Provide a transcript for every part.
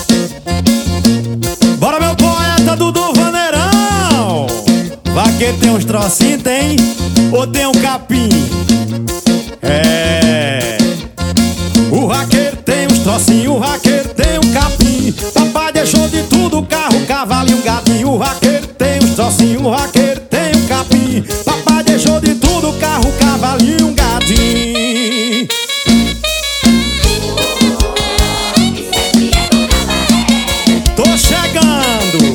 Bora, meu poeta Dudu Vaneirão. Vaqueiro tem uns trocinhos, tem? Ou tem um capim? É. O vaqueiro tem uns trocinhos, o vaqueiro tem um capim. Papai deixou de tudo, carro, cavalo e um gatinho. O vaqueiro tem uns trocinhos, o vaqueiro tem um capim. Papai deixou de tudo, carro, cavalo e um gatinho. Tô chegando.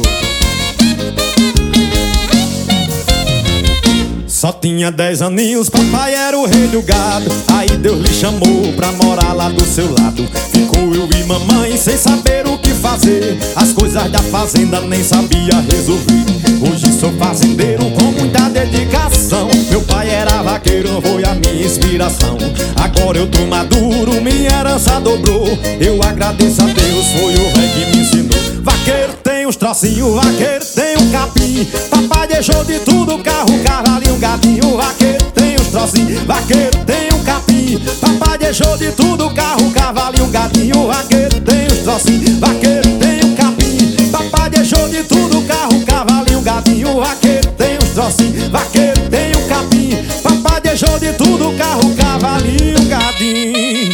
Só tinha 10 aninhos, papai era o rei do gado. Aí Deus lhe chamou pra morar lá do seu lado. Ficou eu e mamãe sem saber o que fazer. As coisas da fazenda nem sabia resolver. Hoje sou fazendeiro com muita dedicação. Meu pai era vaqueiro, foi a minha inspiração. Agora eu tô maduro, minha herança dobrou. Eu agradeço a Deus, foi o rei que me ensinou. Vaqueiro tem uns trocinhos, vaqueiro tem um capim. Papai deixou de tudo, carro, cavalo e um gatinho. Vaqueiro tem uns trocinhos, vaqueiro tem um capim. Papai deixou de tudo, carro, cavalo e um gatinho. Vaqueiro tem uns trocinhos, vaqueiro tem um capim. Papai deixou de tudo, carro, cavalo e um gatinho. Vaqueiro tem uns trocinhos, vaqueiro tem um capim. Papai deixou de tudo, carro, cavalo e um gatinho.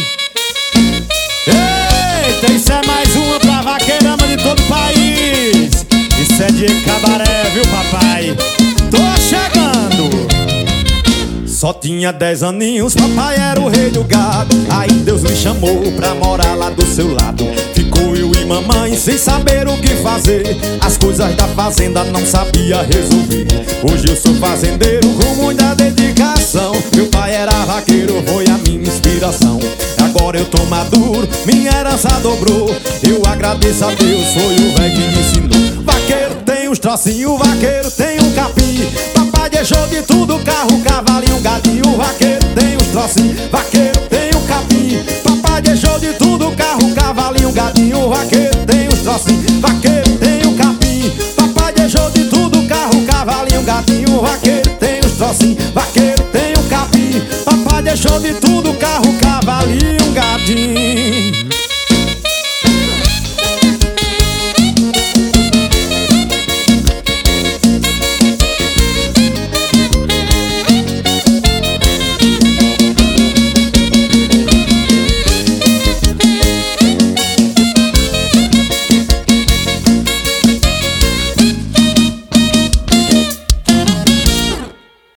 Eita, isso é mais uma pra vaqueirama de todo o país. Isso é de cabaré, viu, papai? Tô chegando. Só tinha 10 aninhos, papai era o rei do gado. Aí Deus me chamou pra morar lá do seu lado. Ficou eu e mamãe sem saber o que fazer. As coisas da fazenda não sabia resolver. Hoje eu sou fazendeiro com muita dedicação. Meu pai era vaqueiro, foi a minha inspiração. Agora eu tô maduro, minha herança dobrou. Eu agradeço a Deus, foi o velho que me ensinou. Vaqueiro tem uns trocinhos, vaqueiro tem um capim. Papai deixou de tudo, carro, cavalo e um gatinho. Vaqueiro tem uns trocinhos, vaqueiro tem um capim. Papai deixou de tudo, carro, cavalo e um gatinho. Vaqueiro tem uns trocinhos, vaqueiro tem um capim. Papai deixou de tudo, carro, cavalo e um gatinho. Vaqueiro tem uns trocinhos, vaqueiro tem um capim. Papai deixou de tudo, carro, cavalo e um gatinho.